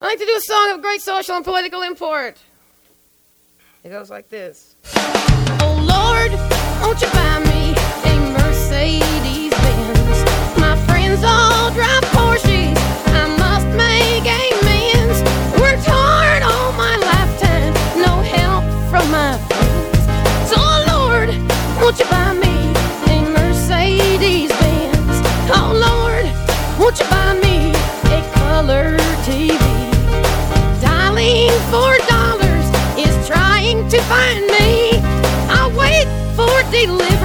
I like to do a song of great social and political import. It goes like this. Oh Lord, won't you buy me a Mercedes Benz? My friends all drive Porsches. I must make amends. Worked hard all my lifetime, no help from my friends. So Lord, won't you buy me a Mercedes Benz? Oh Lord, won't you buy me a color TV? Dialing $4 is trying to find me. I'll wait for delivery.